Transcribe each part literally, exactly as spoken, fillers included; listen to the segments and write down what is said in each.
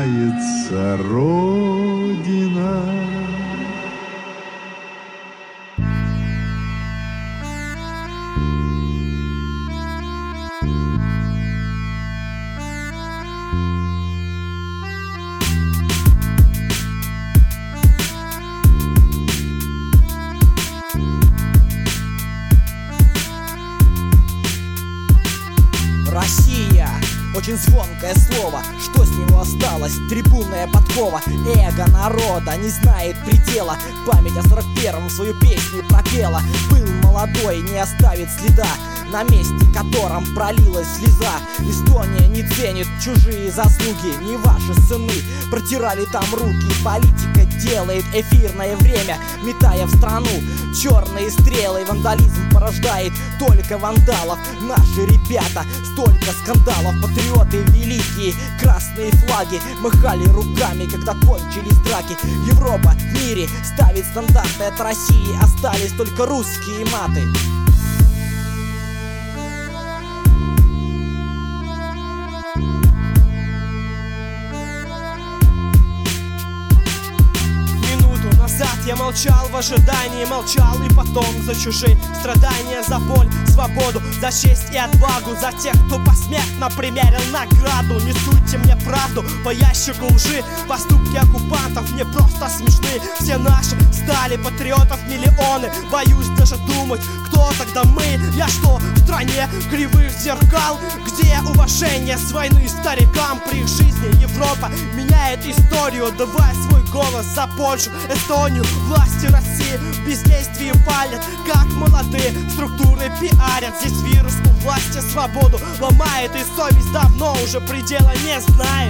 меняется Родина. Россия, очень звонкое слово, что с него осталось? Трибунная подкова, эго народа не знает предела. Память о сорок первом свою песню пропела. Был молодой, не оставит следа, на месте котором пролилась слеза. Эстония не ценит чужие заслуги, не ваши сыны протирали там руки. Политика делает эфирное время, метая в страну черные стрелы. Вандализм порождает только вандалов. Наши ребята, столько скандалов. Патриоты великие, красные флаги махали руками, когда кончились драки. Европа в мире ставит стандарты, от России остались только русские маты. Назад я молчал в ожидании, молчал и потом за чужие страдания, за боль, свободу, за честь и отвагу, за тех, кто посмертно примерил награду. Не суйте мне правду по ящику лжи, поступки оккупантов мне просто смешны. Все наши стали патриотов миллионы, боюсь даже думать, кто тогда мы. Я что, в стране кривых зеркал, где уважение с войны старикам? При их жизни Европа меняет историю. Давай свой голос за Польшу, Эстонию. Власти России в бездействии палят, как молодые структуры пиарят. Здесь вирус у власти свободу ломает, и совесть давно уже предела не знает.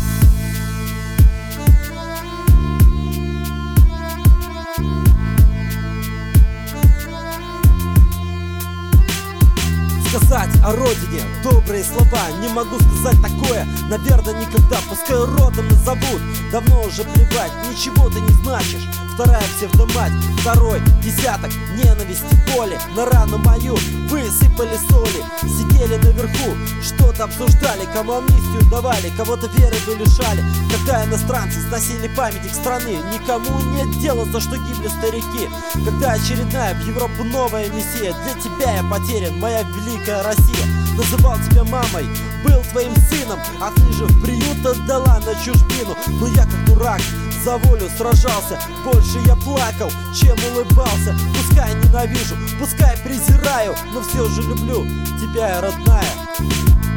Сказать о родине добрые слова, не могу сказать такое, наверное, никогда. Пускай родом назовут, давно уже плевать, ничего ты не значишь. Вторая псевдомать, второй десяток ненависти, боли на рану мою высыпали соли. Сидели наверху, что-то обсуждали, кому амнистию давали, кого-то веры вы лишали. Когда иностранцы сносили памятник страны, никому нет дела, за что гибли старики. Когда очередная в Европу новая мессия, для тебя я потерян, моя великая Россия. Называл тебя мамой, был твоим сыном, а ты же в приют отдала на чужбину. Но я как дурак за волю сражался, больше я плакал, чем улыбался. Пускай ненавижу, пускай презираю, но все же люблю тебя, родная.